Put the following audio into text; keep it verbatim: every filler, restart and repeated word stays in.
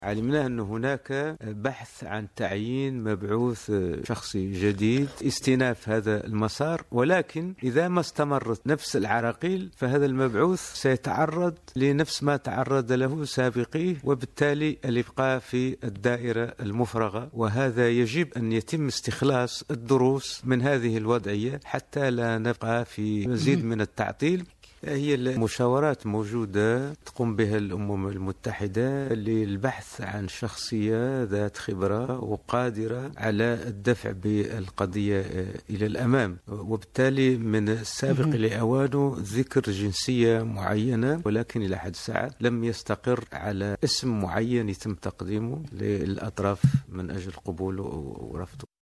علمنا أن هناك بحث عن تعيين مبعوث شخصي جديد استئناف هذا المسار، ولكن إذا ما استمرت نفس العراقيل فهذا المبعوث سيتعرض لنفس ما تعرض له سابقيه، وبالتالي الإبقاء في الدائرة المفرغة. وهذا يجب أن يتم استخلاص الدروس من هذه الوضعية حتى لا نبقى في مزيد من التعطيل. هي المشاورات موجودة تقوم بها الأمم المتحدة للبحث عن شخصية ذات خبرة وقادرة على الدفع بالقضية إلى الأمام، وبالتالي من السابق لأوانه ذكر جنسية معينة، ولكن إلى حد الساعة لم يستقر على اسم معين يتم تقديمه للأطراف من أجل قبوله ورفضه.